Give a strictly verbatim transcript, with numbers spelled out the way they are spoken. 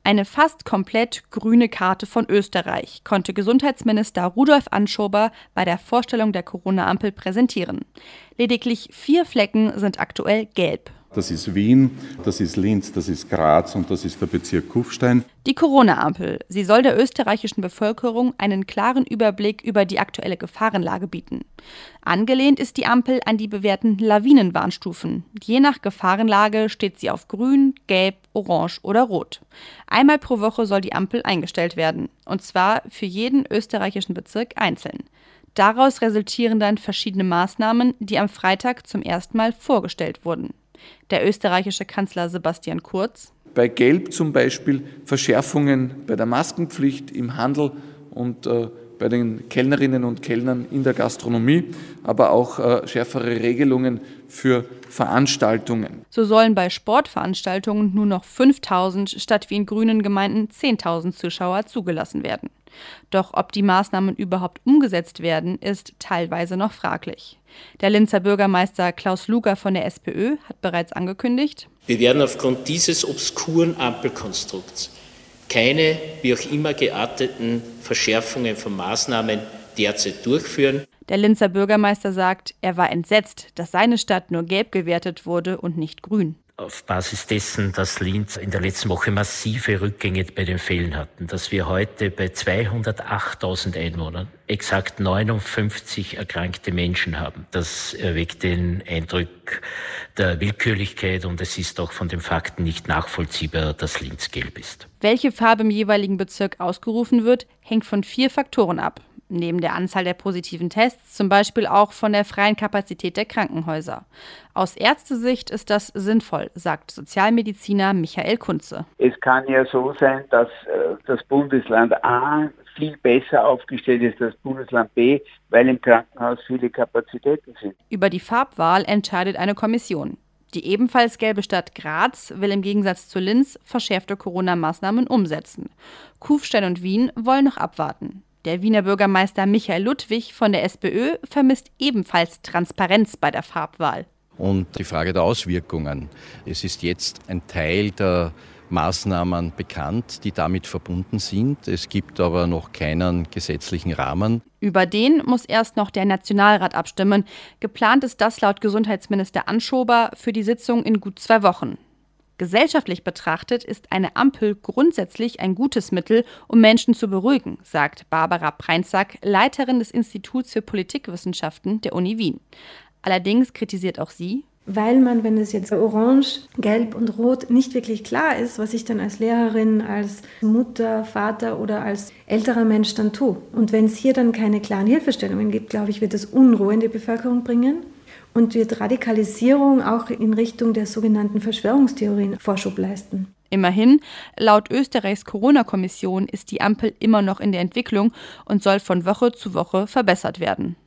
Eine fast komplett grüne Karte von Österreich konnte Gesundheitsminister Rudolf Anschober bei der Vorstellung der Corona-Ampel präsentieren. Lediglich vier Flecken sind aktuell gelb. Das ist Wien, das ist Linz, das ist Graz und das ist der Bezirk Kufstein. Die Corona-Ampel, sie soll der österreichischen Bevölkerung einen klaren Überblick über die aktuelle Gefahrenlage bieten. Angelehnt ist die Ampel an die bewährten Lawinenwarnstufen. Je nach Gefahrenlage steht sie auf grün, gelb, orange oder rot. Einmal pro Woche soll die Ampel eingestellt werden, und zwar für jeden österreichischen Bezirk einzeln. Daraus resultieren dann verschiedene Maßnahmen, die am Freitag zum ersten Mal vorgestellt wurden. Der österreichische Kanzler Sebastian Kurz: Bei Gelb zum Beispiel Verschärfungen bei der Maskenpflicht im Handel und äh, bei den Kellnerinnen und Kellnern in der Gastronomie, aber auch äh, schärfere Regelungen für Veranstaltungen. So sollen bei Sportveranstaltungen nur noch fünftausend statt wie in grünen Gemeinden zehntausend Zuschauer zugelassen werden. Doch ob die Maßnahmen überhaupt umgesetzt werden, ist teilweise noch fraglich. Der Linzer Bürgermeister Klaus Luger von der SPÖ hat bereits angekündigt: Wir werden aufgrund dieses obskuren Ampelkonstrukts keine, wie auch immer gearteten Verschärfungen von Maßnahmen derzeit durchführen. Der Linzer Bürgermeister sagt, er war entsetzt, dass seine Stadt nur gelb gewertet wurde und nicht grün. Auf Basis dessen, dass Linz in der letzten Woche massive Rückgänge bei den Fällen hatten, dass wir heute bei zweihundertachttausend Einwohnern exakt neunundfünfzig erkrankte Menschen haben. Das erweckt den Eindruck der Willkürlichkeit und es ist auch von den Fakten nicht nachvollziehbar, dass Linz gelb ist. Welche Farbe im jeweiligen Bezirk ausgerufen wird, hängt von vier Faktoren ab. Neben der Anzahl der positiven Tests zum Beispiel auch von der freien Kapazität der Krankenhäuser. Aus Ärztesicht ist das sinnvoll, sagt Sozialmediziner Michael Kunze. Es kann ja so sein, dass äh, das Bundesland A viel besser aufgestellt ist als Bundesland B, weil im Krankenhaus viele Kapazitäten sind. Über die Farbwahl entscheidet eine Kommission. Die ebenfalls gelbe Stadt Graz will im Gegensatz zu Linz verschärfte Corona-Maßnahmen umsetzen. Kufstein und Wien wollen noch abwarten. Der Wiener Bürgermeister Michael Ludwig von der SPÖ vermisst ebenfalls Transparenz bei der Farbwahl. Und die Frage der Auswirkungen. Es ist jetzt ein Teil der Maßnahmen bekannt, die damit verbunden sind. Es gibt aber noch keinen gesetzlichen Rahmen. Über den muss erst noch der Nationalrat abstimmen. Geplant ist das laut Gesundheitsminister Anschober für die Sitzung in gut zwei Wochen. Gesellschaftlich betrachtet ist eine Ampel grundsätzlich ein gutes Mittel, um Menschen zu beruhigen, sagt Barbara Preinzack, Leiterin des Instituts für Politikwissenschaften der Uni Wien. Allerdings kritisiert auch sie: Weil man, wenn es jetzt orange, gelb und rot nicht wirklich klar ist, was ich dann als Lehrerin, als Mutter, Vater oder als älterer Mensch dann tue. Und wenn es hier dann keine klaren Hilfestellungen gibt, glaube ich, wird es Unruhe in die Bevölkerung bringen und wird Radikalisierung auch in Richtung der sogenannten Verschwörungstheorien Vorschub leisten. Immerhin, laut Österreichs Corona-Kommission ist die Ampel immer noch in der Entwicklung und soll von Woche zu Woche verbessert werden.